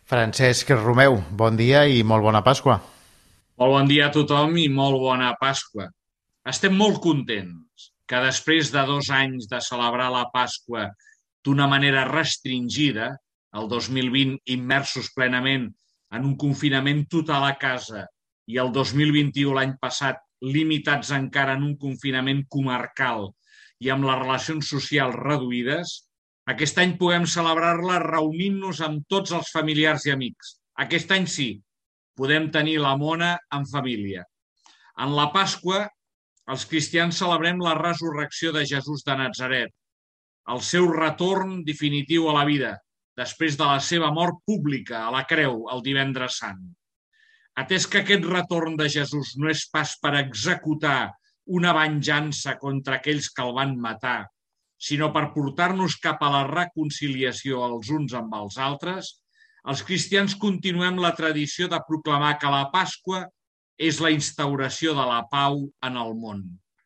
Francesc Romeu, bon dia i molt bona Pasqua. Molt bon dia a tothom i molt bona Pasqua. Estem molt contents que després de 2 anys de celebrar la Pasqua d'una manera restringida, el 2020 immersos plenament en un confinament total a casa i el 2021, l'any passat, limitats encara en un confinament comarcal i amb les relacions socials reduïdes, aquest any puguem celebrar-la reunint-nos amb tots els familiars i amics. Aquest any sí, podem tenir la mona en família. En la Pasqua, els cristians celebrem la resurrecció de Jesús de Natzaret, el seu retorn definitiu a la vida, després de la seva mort pública a la creu el divendres sant. Atès que aquest retorn de Jesús no és pas per executar una venjança contra aquells que el van matar, sinó per portar-nos cap a la reconciliació els uns amb els altres, els cristians continuem la tradició de proclamar que la Pasqua és la instauració de la pau en el món,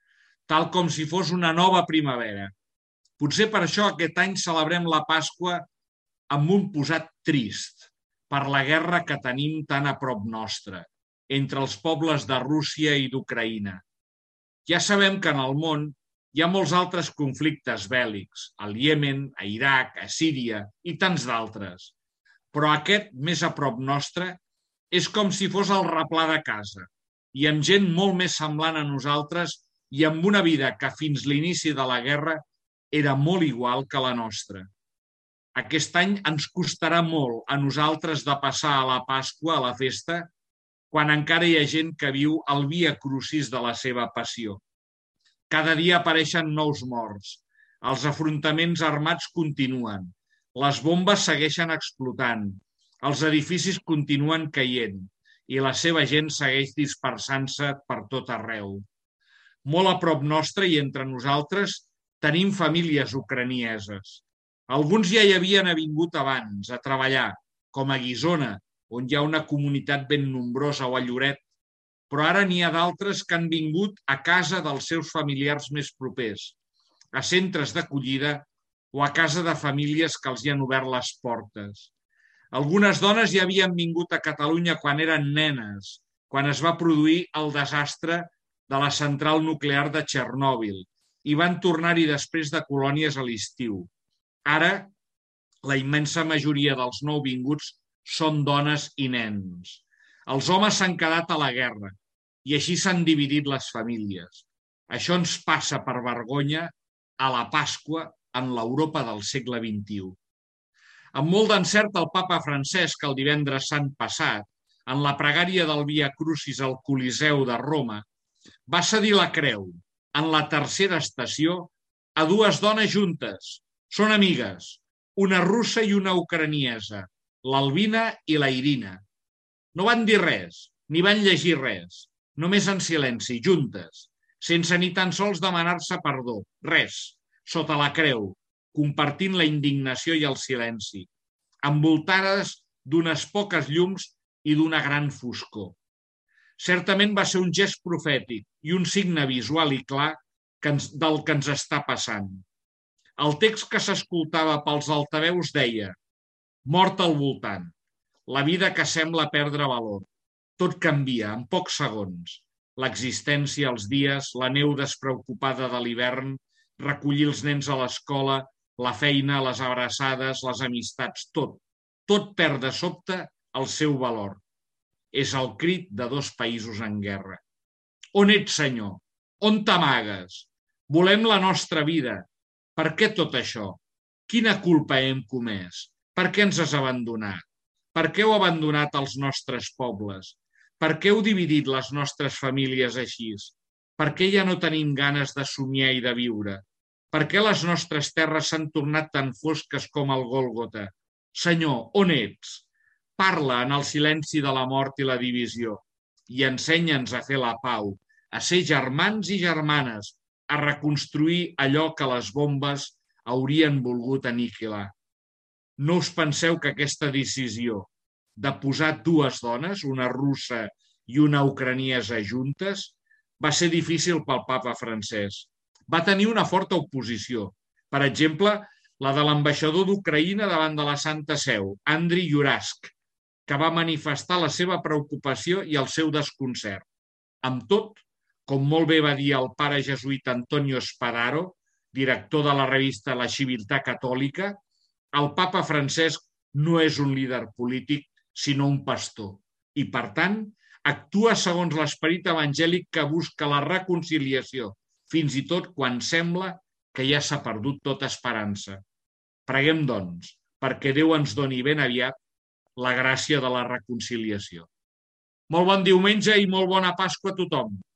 tal com si fos una nova primavera. Potser per això aquest any celebrem la Pasqua amb un posat trist per la guerra que tenim tan a prop nostre, entre els pobles de Rússia i d'Ucraïna. Ja sabem que en el món hi ha molts altres conflictes bèl·lics, al Iemen, a Iraq, a Síria i tants d'altres. Però aquest, més a prop nostre, és com si fos el replà de casa, i amb gent molt més semblant a nosaltres i amb una vida que fins l'inici de la guerra era molt igual que la nostra. Aquest any ens costarà molt a nosaltres de passar a la Pasqua, a la festa, quan encara hi ha gent que viu el via crucis de la seva passió. Cada dia apareixen nous morts, els afrontaments armats continuen, les bombes segueixen explotant, els edificis continuen caient i la seva gent segueix dispersant-se per tot arreu. Molt a prop nostre i entre nosaltres tenim famílies ucranieses. Alguns ja hi havien vingut abans a treballar, com a Guissona, on hi ha una comunitat ben nombrosa, o a Lloret, però ara n'hi ha d'altres que han vingut a casa dels seus familiars més propers, a centres d'acollida o a casa de famílies que els hi han obert les portes. Algunes dones ja havien vingut a Catalunya quan eren nenes, quan es va produir el desastre de la central nuclear de Txernòbil, i van tornar-hi després de colònies a l'estiu. Ara, la immensa majoria dels nouvinguts són dones i nens. Els homes s'han quedat a la guerra i així s'han dividit les famílies. Això ens passa per vergonya a la Pasqua en l'Europa del segle XXI. Amb molt d'encert, el papa Francesc, el divendres sant passat, en la pregària del Via Crucis al Coliseu de Roma, va cedir la creu, en la tercera estació, a dues dones juntes. Són amigues, una russa i una ucraniesa, l'Albina i la Irina. No van dir res, ni van llegir res, només en silenci, juntes, sense ni tan sols demanar-se perdó, res, sota la creu, compartint la indignació i el silenci, envoltades d'unes poques llums i d'una gran foscor. Certament va ser un gest profètic i un signe visual i clar del que ens està passant. El text que s'escoltava pels altaveus deia: mort al voltant, la vida que sembla perdre valor. Tot canvia en pocs segons. L'existència, els dies, la neu despreocupada de l'hivern, recollir els nens a l'escola, la feina, les abraçades, les amistats, tot. Tot perd de sobte el seu valor. És el crit de dos països en guerra. On ets, Senyor? On t'amagues? Volem la nostra vida. Per què tot això? Quina culpa hem comès? Per què ens has abandonat? Per què heu abandonat els nostres pobles? Per què heu dividit les nostres famílies així? Per què ja no tenim ganes de somiar i de viure? Per què les nostres terres s'han tornat tan fosques com el Gòlgota? Senyor, on ets? Parla en el silenci de la mort i la divisió i ensenya'ns a fer la pau, a ser germans i germanes, a reconstruir allò que les bombes haurien volgut aniquilar. No us penseu que aquesta decisió de posar dues dones, una russa i una ucraniesa juntes, va ser difícil pel papa Francesc. Va tenir una forta oposició. Per exemple, la de l'ambaixador d'Ucraïna davant de la Santa Seu, Andriy Yuravsk, que va manifestar la seva preocupació i el seu desconcert. Amb tot, com molt bé va dir el pare jesuïta Antonio Spadaro, director de la revista La Civiltà Catòlica, el papa Francesc no és un líder polític, sinó un pastor, i, per tant, actua segons l'esperit evangèlic que busca la reconciliació, fins i tot quan sembla que ja s'ha perdut tota esperança. Preguem, doncs, perquè Déu ens doni ben aviat la gràcia de la reconciliació. Molt bon diumenge i molt bona Pasqua a tothom.